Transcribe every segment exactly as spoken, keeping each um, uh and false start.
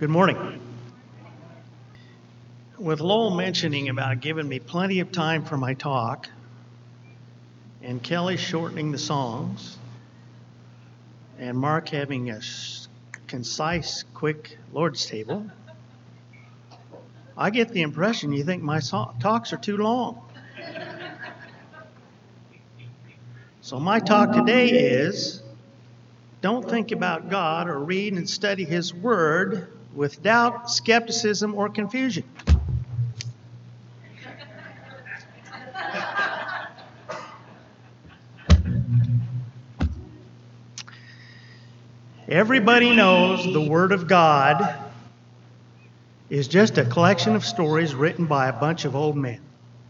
Good morning. With Lowell mentioning about giving me plenty of time for my talk, and Kelly shortening the songs, and Mark having a sh- concise, quick Lord's table, I get the impression you think my so- talks are too long. So my talk today is, don't think about God or read and study His Word with doubt, skepticism, or confusion. Everybody knows the Word of God is just a collection of stories written by a bunch of old men.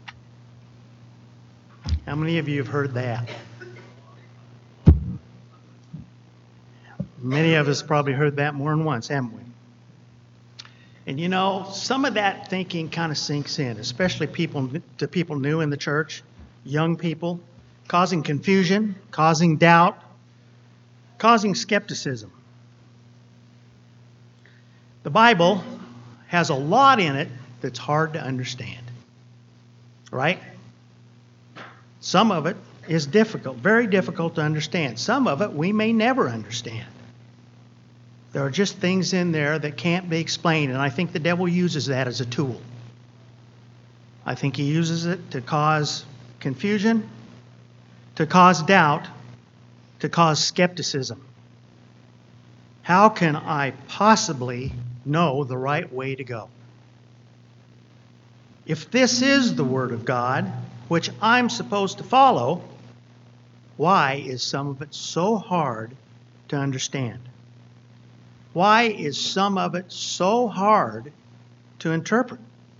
How many of you have heard that? Many of us probably heard that more than once, haven't we? And you know, some of that thinking kind of sinks in, especially people to people new in the church, young people, causing confusion, causing doubt, causing skepticism. The Bible has a lot in it that's hard to understand, right? Some of it is difficult, very difficult to understand. Some of it we may never understand. There are just things in there that can't be explained, and I think the devil uses that as a tool. I think he uses it to cause confusion, to cause doubt, to cause skepticism. How can I possibly know the right way to go? If this is the Word of God, which I'm supposed to follow, why is some of it so hard to understand? Why is some of it so hard to interpret?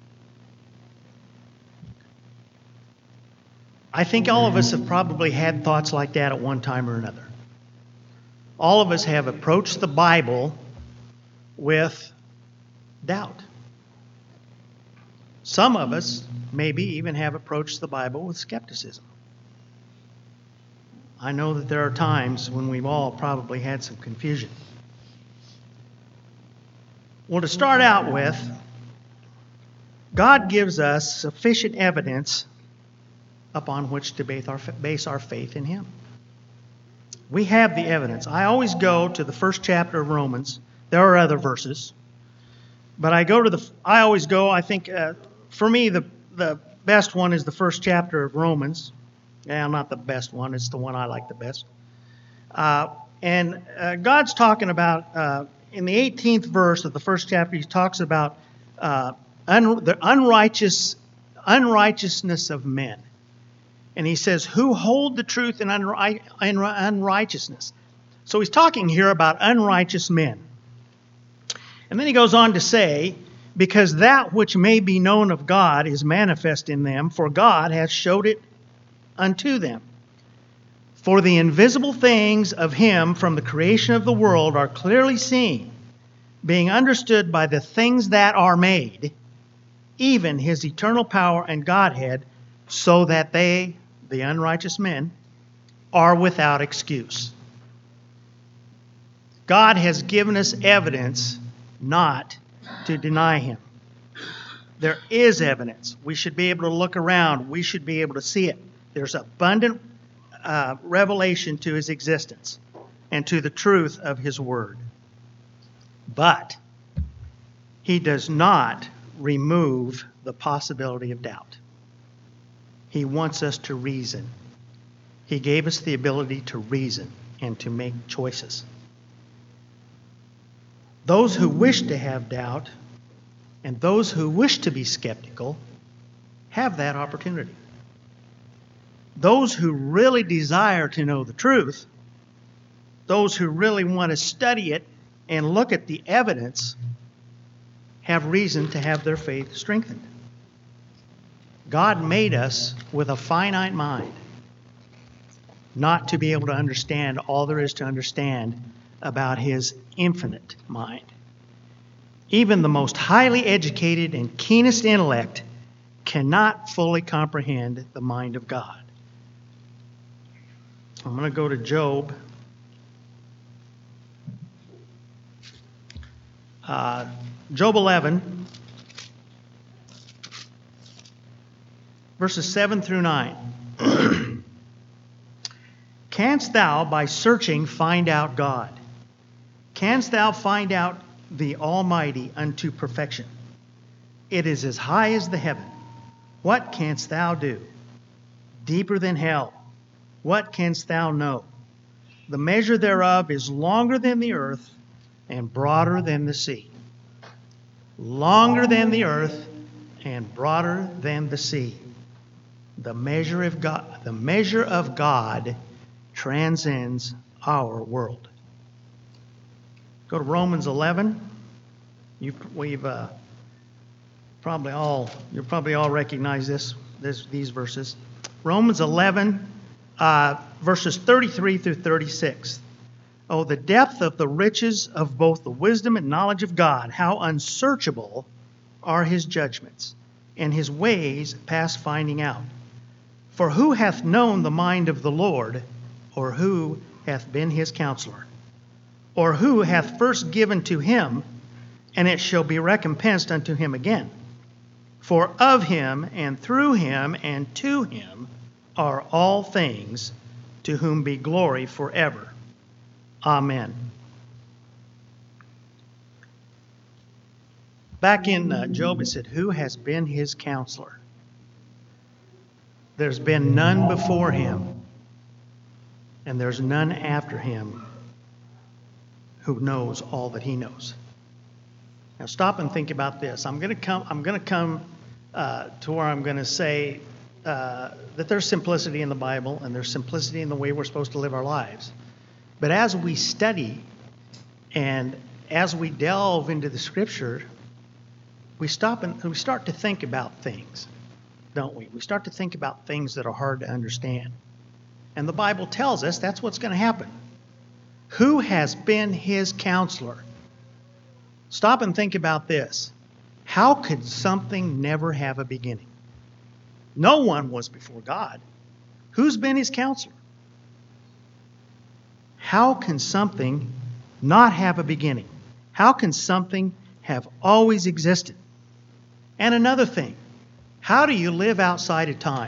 I think all of us have probably had thoughts like that at one time or another. All of us have approached the Bible with doubt. Some of us maybe even have approached the Bible with skepticism. I know that there are times when we've all probably had some confusion. Well, to start out with, God gives us sufficient evidence upon which to base our, base our faith in Him. We have the evidence. I always go to the first chapter of Romans. There are other verses, but I go to the. I always go. I think uh, for me the the best one is the first chapter of Romans. Yeah, not the best one. It's the one I like the best. Uh, and uh, God's talking about. Uh, In the eighteenth verse of the first chapter, he talks about uh, un- the unrighteous unrighteousness of men. And he says, who hold the truth in unri- unrighteousness. So he's talking here about unrighteous men. And then he goes on to say, because that which may be known of God is manifest in them, for God hath showed it unto them. For the invisible things of Him from the creation of the world are clearly seen, being understood by the things that are made, even His eternal power and Godhead, so that they, the unrighteous men, are without excuse. God has given us evidence not to deny Him. There is evidence. We should be able to look around. We should be able to see it. There's abundant Uh, revelation to His existence and to the truth of His Word. But He does not remove the possibility of doubt. He wants us to reason. He gave us the ability to reason and to make choices. Those who wish to have doubt and those who wish to be skeptical have that opportunity. Those who really desire to know the truth, those who really want to study it and look at the evidence, have reason to have their faith strengthened. God made us with a finite mind, not to be able to understand all there is to understand about His infinite mind. Even the most highly educated and keenest intellect cannot fully comprehend the mind of God. I'm going to go to Job. Uh, Job eleven, verses seven through nine. Canst thou by searching find out God? Canst thou find out the Almighty unto perfection? It is as high as the heaven. What canst thou do? Deeper than hell. What canst thou know? The measure thereof is longer than the earth and broader than the sea. Longer than the earth and broader than the sea. The measure of God, the measure of God transcends our world. Go to Romans eleven. You, we've uh, probably all you probably all recognize this, this these verses. Romans eleven, uh, verses thirty-three through thirty-six. Oh, the depth of the riches of both the wisdom and knowledge of God! How unsearchable are His judgments, and His ways past finding out. For who hath known the mind of the Lord, or who hath been His counselor? Or who hath first given to Him, and it shall be recompensed unto Him again? For of Him, and through Him, and to Him are all things, to whom be glory forever. Amen. Back in uh, Job, it said, who has been his counselor? There's been none before him, and there's none after him who knows all that he knows. Now stop and think about this. I'm going to come. I'm going to come uh, to where I'm going to say uh, that there's simplicity in the Bible, and there's simplicity in the way we're supposed to live our lives. But as we study and as we delve into the Scripture, we stop and we start to think about things, don't we? We start to think about things that are hard to understand. And the Bible tells us that's what's going to happen. Who has been his counselor? Stop and think about this. How could something never have a beginning? No one was before God. Who's been his counselor? How can something not have a beginning? How can something have always existed? And another thing, how do you live outside of time?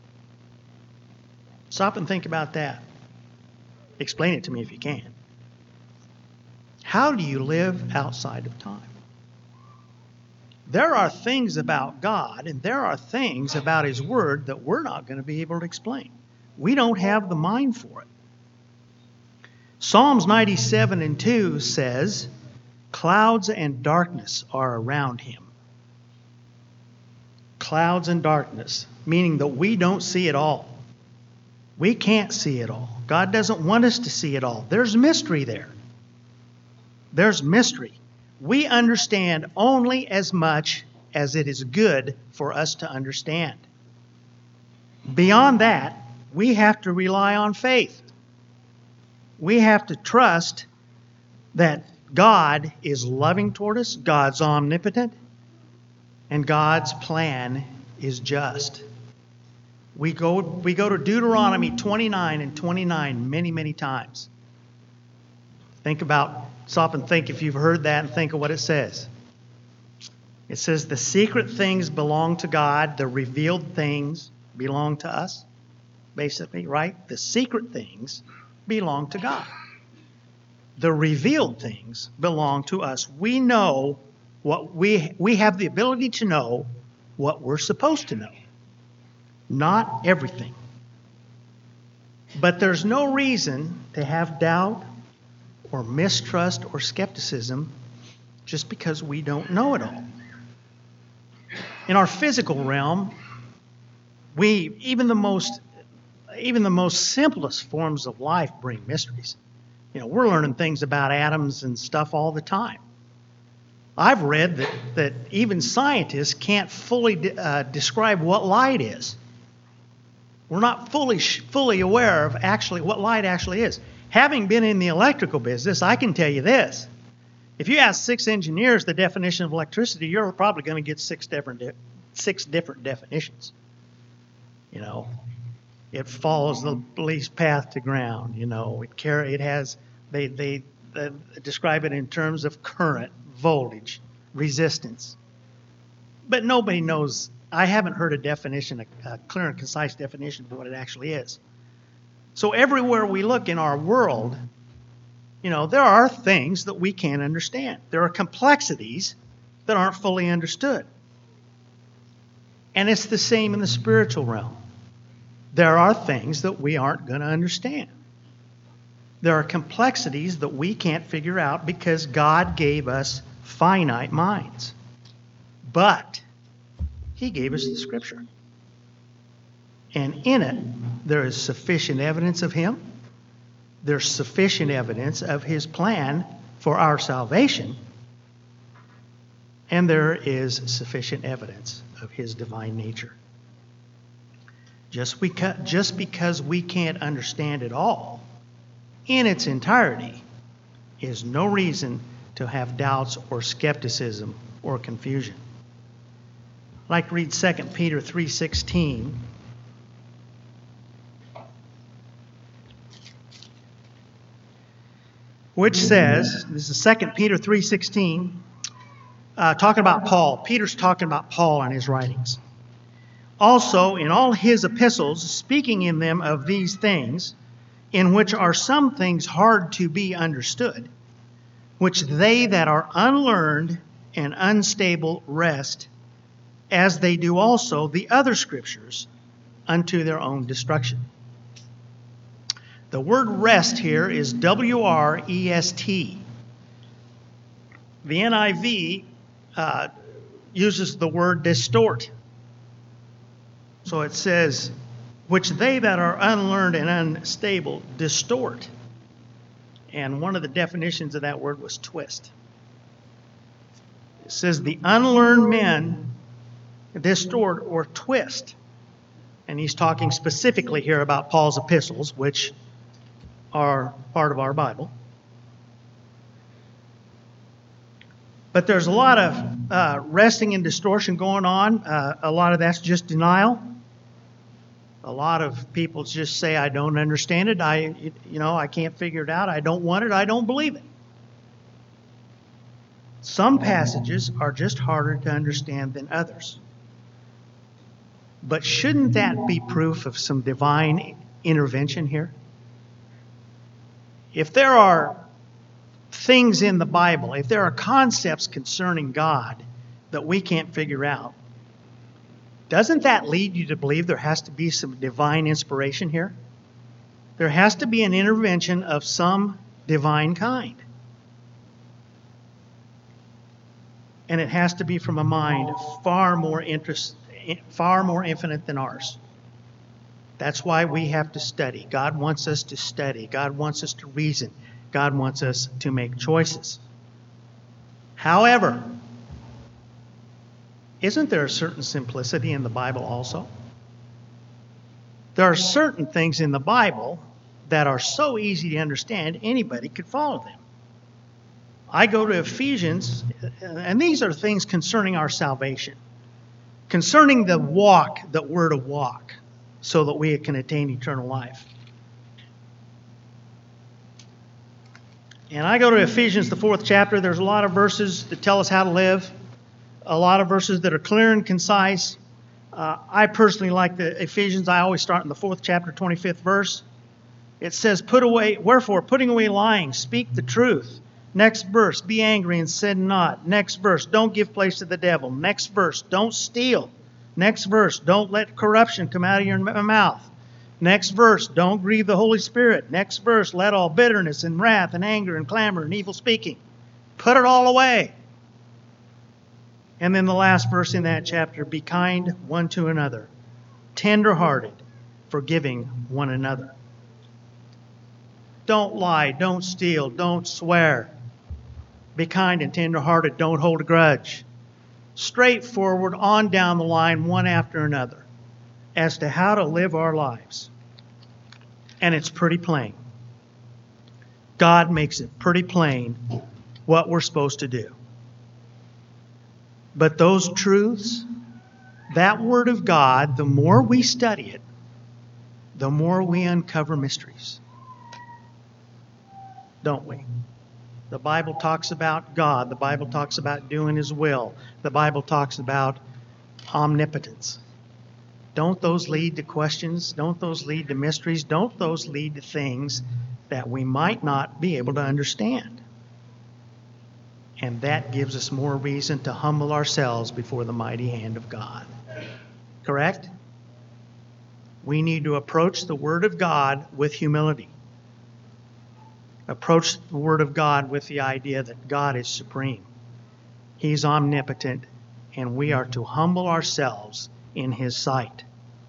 Stop and think about that. Explain it to me if you can. How do you live outside of time? There are things about God and there are things about His Word that we're not going to be able to explain. We don't have the mind for it. Psalms ninety-seven and two says, clouds and darkness are around Him. Clouds and darkness, meaning that we don't see it all. We can't see it all. God doesn't want us to see it all. There's mystery there. There's mystery. We understand only as much as it is good for us to understand. Beyond that, we have to rely on faith. We have to trust that God is loving toward us, God's omnipotent, and God's plan is just. We go, we go to Deuteronomy twenty-nine and twenty-nine many, many times. Think about, stop and think if you've heard that and think of what it says. It says the secret things belong to God, the revealed things belong to us. Basically, right? The secret things belong to God. The revealed things belong to us. We know what we we have the ability to know what we're supposed to know. Not everything. But there's no reason to have doubt or mistrust or skepticism just because we don't know it all. In our physical realm, we even the most even the most simplest forms of life bring mysteries. You know, we're learning things about atoms and stuff all the time. I've read that, that even scientists can't fully uh, describe what light is. We're not fully fully aware of actually what light actually is. Having been in the electrical business, I can tell you this. If you ask six engineers the definition of electricity, you're probably going to get six different de- six different definitions. You know, it follows the least path to ground. You know, it carry it has they they, they describe it in terms of current, voltage, resistance. But nobody knows. I haven't heard a definition, a, a clear and concise definition of what it actually is. So everywhere we look in our world, you know, there are things that we can't understand. There are complexities that aren't fully understood. And it's the same in the spiritual realm. There are things that we aren't going to understand. There are complexities that we can't figure out because God gave us finite minds. But He gave us the Scripture. And in it, there is sufficient evidence of Him. There's sufficient evidence of His plan for our salvation. And there is sufficient evidence of His divine nature. Just because, just because we can't understand it all in its entirety is no reason to have doubts or skepticism or confusion. I'd like to read Second Peter three sixteen. Which says, this is Second Peter three sixteen, uh, talking about Paul. Peter's talking about Paul and his writings. Also, in all his epistles, speaking in them of these things, in which are some things hard to be understood, which they that are unlearned and unstable wrest, as they do also the other scriptures, unto their own destruction. The word rest here is W R E S T. The N I V uh, uses the word distort. So it says, which they that are unlearned and unstable distort. And one of the definitions of that word was twist. It says the unlearned men distort or twist. And he's talking specifically here about Paul's epistles, which are part of our Bible. But there's a lot of uh, resting and distortion going on. Uh, a lot of that's just denial. A lot of people just say, I don't understand it. I, you know, I can't figure it out. I don't want it. I don't believe it. Some passages are just harder to understand than others. But shouldn't that be proof of some divine intervention here? If there are things in the Bible, if there are concepts concerning God that we can't figure out, doesn't that lead you to believe there has to be some divine inspiration here? There has to be an intervention of some divine kind. And it has to be from a mind far more interest, far more infinite than ours. That's why we have to study. God wants us to study. God wants us to reason. God wants us to make choices. However, isn't there a certain simplicity in the Bible also? There are certain things in the Bible that are so easy to understand, anybody could follow them. I go to Ephesians, and these are things concerning our salvation, concerning the walk that we're to walk, so that we can attain eternal life. And I go to Ephesians, the fourth chapter. There's a lot of verses that tell us how to live. A lot of verses that are clear and concise. Uh, I personally like the Ephesians. I always start in the fourth chapter, twenty-fifth verse. It says, "Put away, wherefore, putting away lying, speak the truth." Next verse, "Be angry and sin not." Next verse, "Don't give place to the devil." Next verse, "Don't steal." Next verse, "Don't let corruption come out of your mouth." Next verse, "Don't grieve the Holy Spirit." Next verse, "Let all bitterness and wrath and anger and clamor and evil speaking." Put it all away. And then the last verse in that chapter, "Be kind one to another, tender-hearted, forgiving one another." Don't lie, don't steal, don't swear. Be kind and tender-hearted, don't hold a grudge. Straightforward, on down the line, one after another, as to how to live our lives. And it's pretty plain. God makes it pretty plain what we're supposed to do. But those truths, that Word of God, the more we study it, the more we uncover mysteries. Don't we? The Bible talks about God. The Bible talks about doing His will. The Bible talks about omnipotence. Don't those lead to questions? Don't those lead to mysteries? Don't those lead to things that we might not be able to understand? And that gives us more reason to humble ourselves before the mighty hand of God. Correct? We need to approach the Word of God with humility. Approach the Word of God with the idea that God is supreme. He's omnipotent, and we are to humble ourselves in His sight.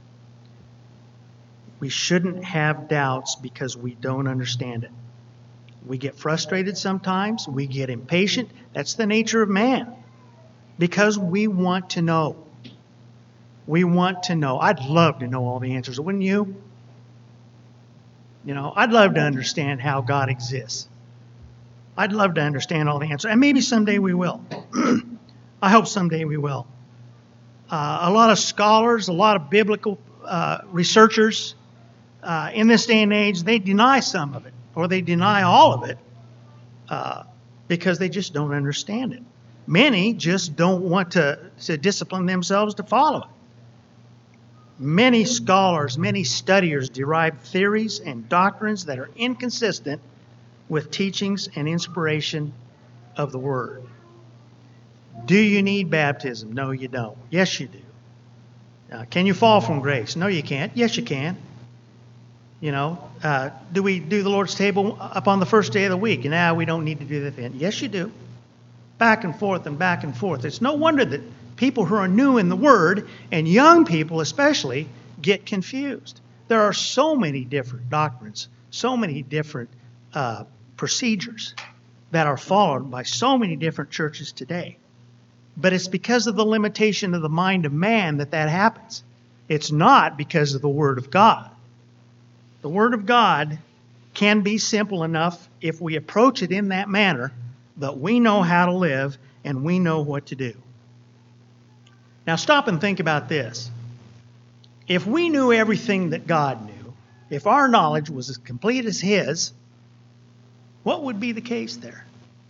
We shouldn't have doubts because we don't understand it. We get frustrated sometimes. We get impatient. That's the nature of man. Because we want to know. We want to know. I'd love to know all the answers, wouldn't you? You know, I'd love to understand how God exists. I'd love to understand all the answers. And maybe someday we will. I hope someday we will. Uh, a lot of scholars, a lot of biblical uh, researchers uh, in this day and age, they deny some of it, or they deny all of it uh, because they just don't understand it. Many just don't want to, to discipline themselves to follow it. Many scholars, many studiers derive theories and doctrines that are inconsistent with teachings and inspiration of the Word. Do you need baptism? No, you don't. Yes, you do. Uh, can you fall from grace? No, you can't. Yes, you can. You know, uh, do we do the Lord's table up on the first day of the week? And now we don't need to do that then. Yes, you do. Back and forth and back and forth. It's no wonder that people who are new in the Word, and young people especially, get confused. There are so many different doctrines, so many different uh, procedures that are followed by so many different churches today. But it's because of the limitation of the mind of man that that happens. It's not because of the Word of God. The Word of God can be simple enough if we approach it in that manner that we know how to live and we know what to do. Now stop and think about this. If we knew everything that God knew, if our knowledge was as complete as His, what would be the case there?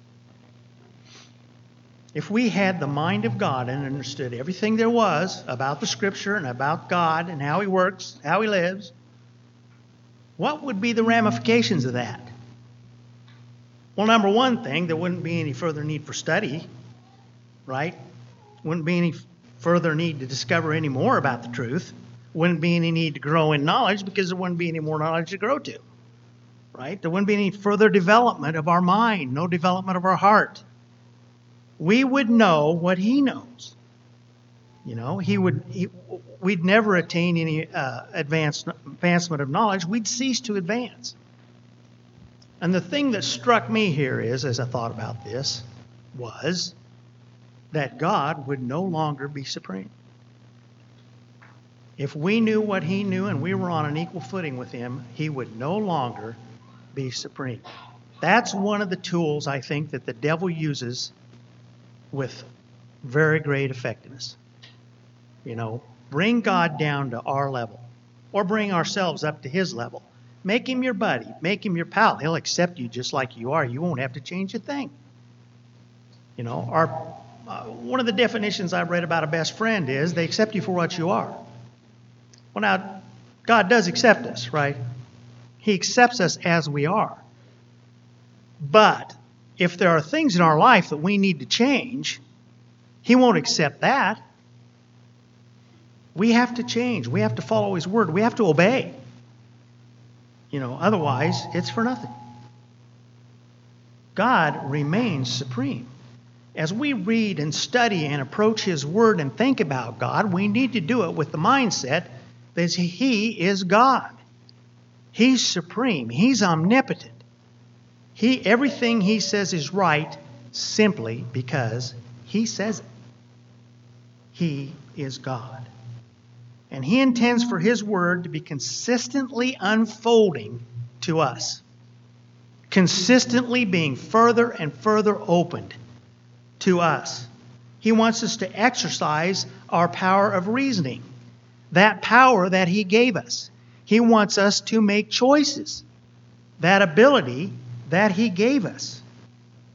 If we had the mind of God and understood everything there was about the Scripture and about God and how He works, how He lives, what would be the ramifications of that? Well, number one thing, there wouldn't be any further need for study, right? Wouldn't be any further need to discover any more about the truth. Wouldn't be any need to grow in knowledge because there wouldn't be any more knowledge to grow to, right? There wouldn't be any further development of our mind, no development of our heart. We would know what He knows. You know, He would. He, we'd never attain any uh, advanced, advancement of knowledge. We'd cease to advance. And the thing that struck me here is, as I thought about this, was that God would no longer be supreme. If we knew what He knew and we were on an equal footing with Him, He would no longer be supreme. That's one of the tools I think that the devil uses with very great effectiveness. You know, bring God down to our level or bring ourselves up to His level. Make Him your buddy. Make Him your pal. He'll accept you just like you are. You won't have to change a thing. You know, our uh, one of the definitions I've read about a best friend is they accept you for what you are. Well, now, God does accept us, right? He accepts us as we are. But if there are things in our life that we need to change, He won't accept that. We have to change. We have to follow His word. We have to obey. You know, otherwise, it's for nothing. God remains supreme. As we read and study and approach His word and think about God, we need to do it with the mindset that He is God. He's supreme. He's omnipotent. He, everything He says is right simply because He says it. He is God. And He intends for His word to be consistently unfolding to us. Consistently being further and further opened to us. He wants us to exercise our power of reasoning. That power that He gave us. He wants us to make choices. That ability that He gave us.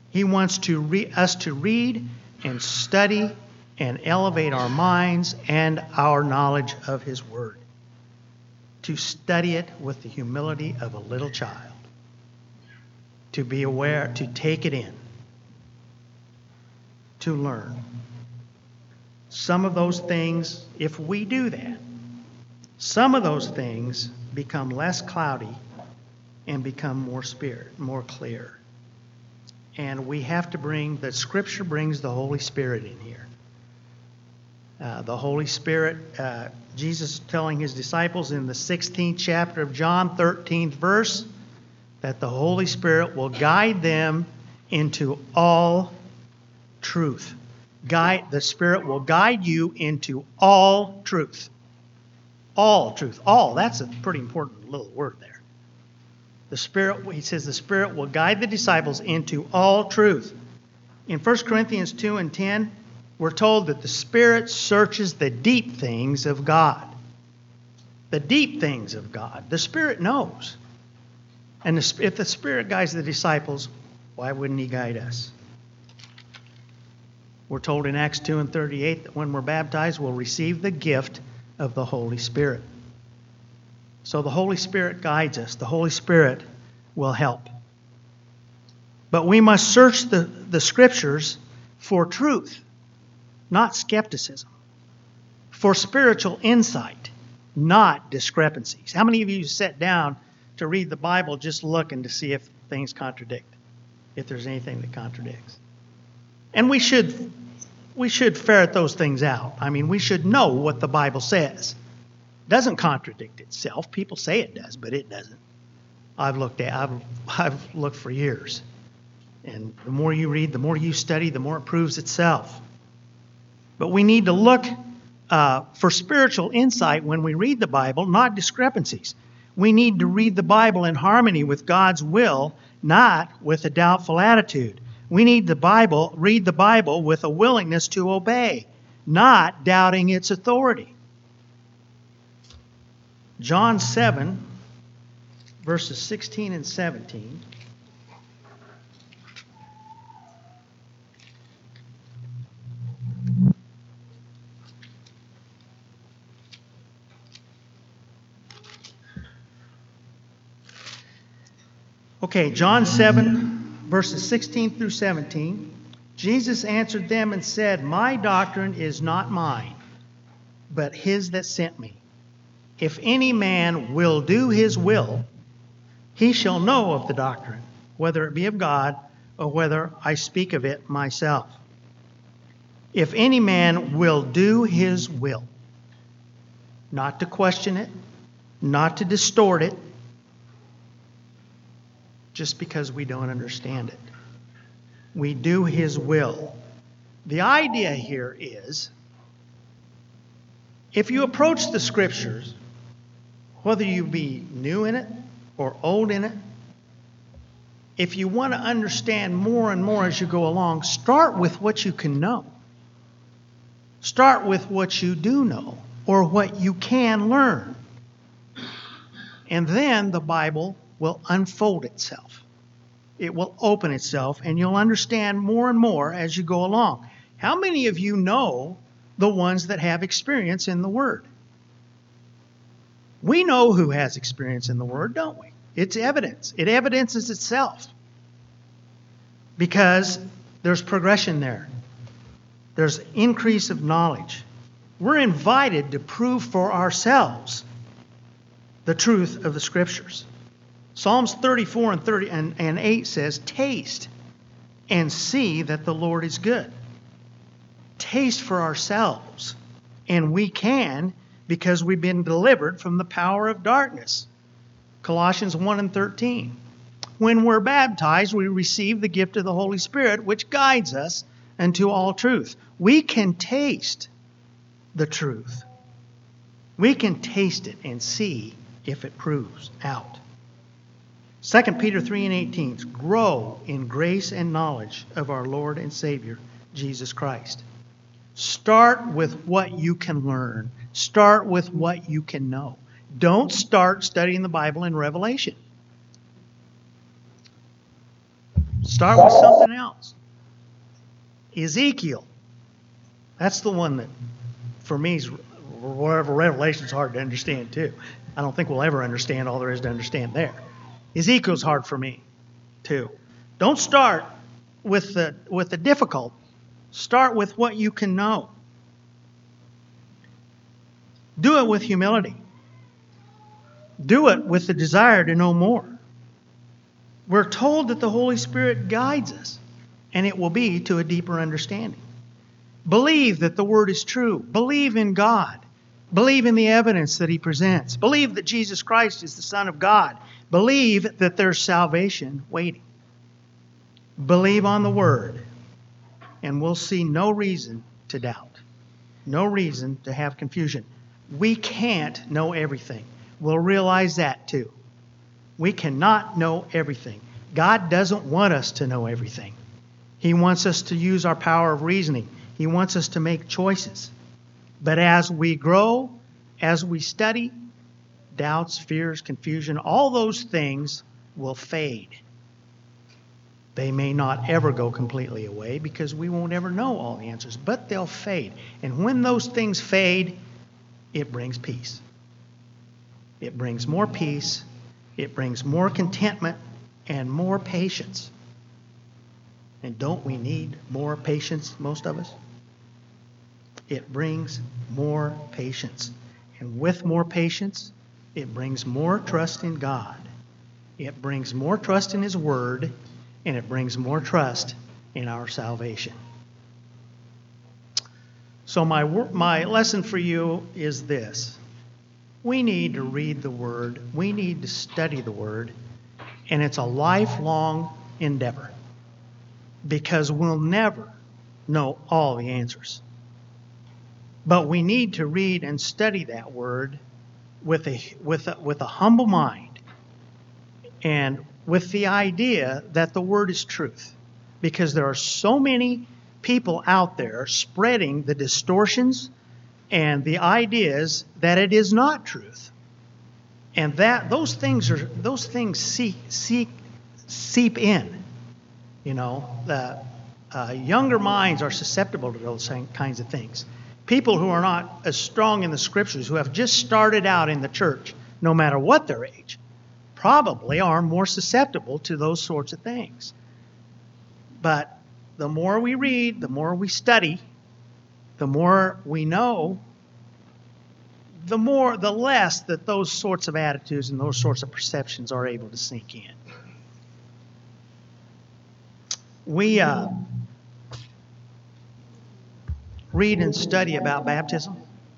He wants to re- us to read and study and elevate our minds and our knowledge of His Word. To study it with the humility of a little child. To be aware, to take it in. To learn. Some of those things, if we do that, some of those things become less cloudy and become more spirit, more clear. And we have to bring, the Scripture brings the Holy Spirit in here. Uh, the Holy Spirit, uh, Jesus telling His disciples in the sixteenth chapter of John, thirteenth verse, that the Holy Spirit will guide them into all truth. Guide, the Spirit will guide you into all truth. All truth. All. That's a pretty important little word there. The Spirit, he says, the Spirit will guide the disciples into all truth. In First Corinthians two and ten, we're told that the Spirit searches the deep things of God. The deep things of God. The Spirit knows. And the, if the Spirit guides the disciples, why wouldn't He guide us? We're told in Acts two and thirty-eight that when we're baptized, we'll receive the gift of the Holy Spirit. So the Holy Spirit guides us. The Holy Spirit will help. But we must search the, the Scriptures for truth, not skepticism. For spiritual insight, not discrepancies. How many of you sat down to read the Bible just looking to see if things contradict? If there's anything that contradicts. And we should we should ferret those things out. I mean, we should know what the Bible says. It doesn't contradict itself. People say it does, but it doesn't. I've looked at I've I've looked for years. And the more you read, the more you study, the more it proves itself. But we need to look uh, for spiritual insight when we read the Bible, not discrepancies. We need to read the Bible in harmony with God's will, not with a doubtful attitude. We need the Bible, read the Bible with a willingness to obey, not doubting its authority. John seven, verses sixteen and seventeen. Okay, John seven, verses sixteen through seventeen. Jesus answered them and said, "My doctrine is not mine, but His that sent me. If any man will do His will, he shall know of the doctrine, whether it be of God or whether I speak of it myself. If any man will do His will," not to question it, not to distort it, just because we don't understand it. We do His will. The idea here is, if you approach the Scriptures, whether you be new in it or old in it, if you want to understand more and more as you go along, start with what you can know. Start with what you do know or what you can learn. And then the Bible will unfold itself. It will open itself, and you'll understand more and more as you go along. How many of you know the ones that have experience in the Word? We know who has experience in the Word, don't we? It's evidence. It evidences itself. Because there's progression there. There's increase of knowledge. We're invited to prove for ourselves the truth of the Scriptures. Psalms thirty-four and thirty and, and eight says, "Taste and see that the Lord is good." Taste for ourselves. And we can, because we've been delivered from the power of darkness. Colossians one and thirteen. When we're baptized, we receive the gift of the Holy Spirit, which guides us into all truth. We can taste the truth. We can taste it and see if it proves out. Second Peter three and eighteen, grow in grace and knowledge of our Lord and Savior, Jesus Christ. Start with what you can learn. Start with what you can know. Don't start studying the Bible in Revelation. Start with something else. Ezekiel. That's the one that, for me, is whatever Revelation's hard to understand too. I don't think we'll ever understand all there is to understand there. Ezekiel's hard for me too. Don't start with the with the difficult. Start with what you can know. Do it with humility. Do it with the desire to know more. We're told that the Holy Spirit guides us, and it will be to a deeper understanding. Believe that the Word is true. Believe in God. Believe in the evidence that He presents. Believe that Jesus Christ is the Son of God. Believe that there's salvation waiting. Believe on the Word, and we'll see no reason to doubt. No reason to have confusion. We can't know everything. We'll realize that too. We cannot know everything. God doesn't want us to know everything. He wants us to use our power of reasoning. He wants us to make choices. But as we grow, as we study, doubts, fears, confusion, all those things will fade. They may not ever go completely away because we won't ever know all the answers, but they'll fade. And when those things fade, it brings peace. It brings more peace. It brings more contentment and more patience. And don't we need more patience, most of us? It brings more patience. And with more patience, it brings more trust in God. It brings more trust in His Word, and it brings more trust in our salvation. So my my lesson for you is this. We need to read the Word. We need to study the Word. And it's a lifelong endeavor. Because we'll never know all the answers. But we need to read and study that Word with a, with a, with a humble mind. And with the idea that the Word is truth. Because there are so many people out there spreading the distortions and the ideas that it is not truth. And that those things are those things seep, seep, seep in. You know, the uh, younger minds are susceptible to those kinds of things. People who are not as strong in the Scriptures, who have just started out in the church, no matter what their age, probably are more susceptible to those sorts of things. But the more we read, the more we study, the more we know, the more, the less that those sorts of attitudes and those sorts of perceptions are able to sink in. We uh, read and study about baptism.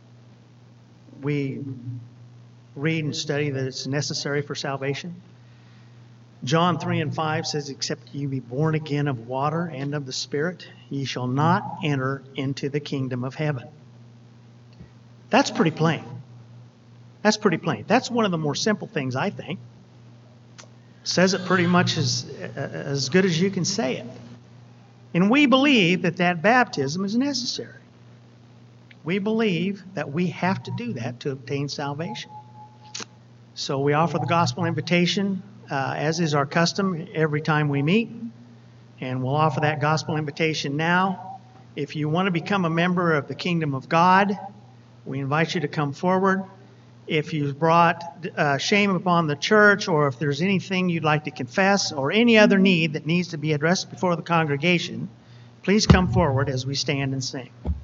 We read and study that it's necessary for salvation. John three and five says, except ye be born again of water and of the Spirit, ye shall not enter into the kingdom of heaven. That's pretty plain. That's pretty plain. That's one of the more simple things, I think. Says it pretty much as, as good as you can say it. And we believe that that baptism is necessary. We believe that we have to do that to obtain salvation. So we offer the gospel invitation, uh, as is our custom every time we meet. And we'll offer that gospel invitation now. If you want to become a member of the kingdom of God, we invite you to come forward. If you've brought uh, shame upon the church, or if there's anything you'd like to confess, or any other need that needs to be addressed before the congregation, please come forward as we stand and sing.